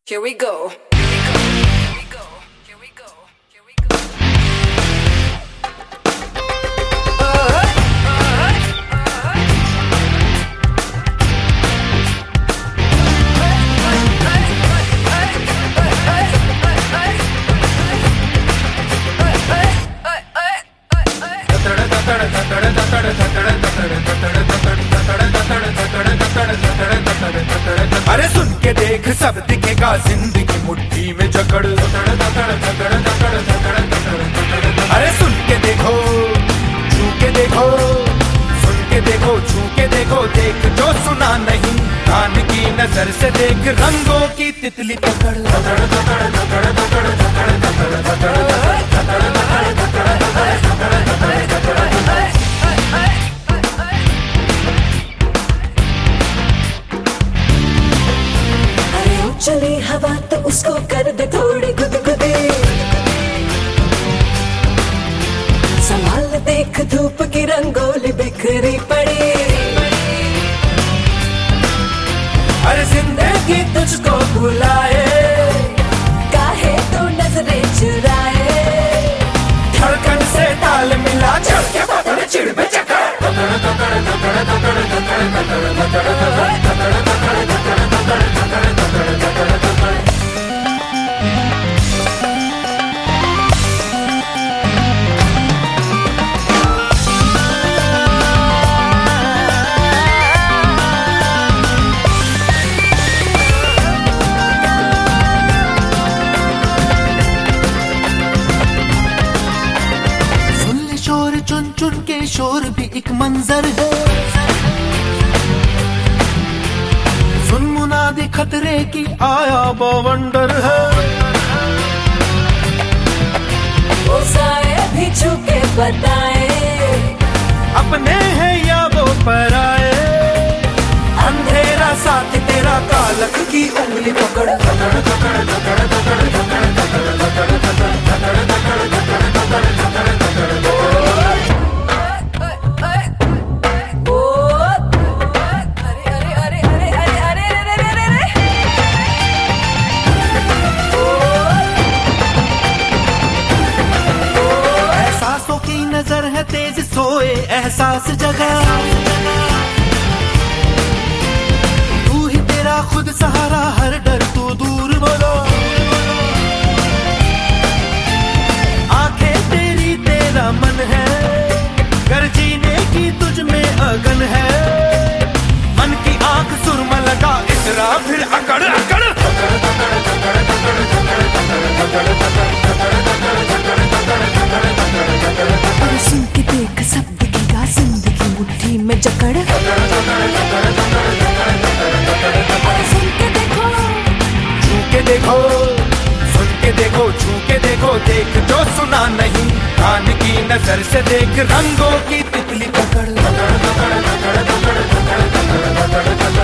Here we go. अरे सुन के देख सब दिखेगा जिंदगी मुट्ठी में जकड़। अरे सुन के देखो, छू के देखो, सुन के देखो, छू के देखो, देख जो सुना नहीं, कान की नजर से देख रंगों की तितली पकड़। चले हवा तो उसको कर दे थोड़ी गुदगुदी, संभाल देख धूप की रंगोली बिखरी पड़ी। अरे जिंदगी तुझको बुलाए, काहे तो नजरें चुराए, धड़कन से ताल मिला, चढ़ के पकड़ चिड़ में चकड़। चुन चुन के शोर भी एक मंजर है, सुन मुनादी खतरे की आया बवंडर है। वो साए भी छुके बताए, अपने हैं या वो पराए, अंधेरा साथ तेरा, कालक की उंगली पकड़। नजर है तेज सोए एहसास जगा, तू ही तेरा खुद सहारा, हर डर तू दूर बोलो। आंखें तेरी तेरा मन है, कर जीने की तुझ में अगन है, मन की आंख सुरमा लगा, इतरा फिर अकड़ अकड़। सुन के देख सब दिखेगा जिंदगी मुट्ठी में जकड़। सुन के देखो, छू के देखो, सुन के देखो, छू के देखो, देख जो सुना नहीं, कान की नजर से देख रंगों की तितली पकड़।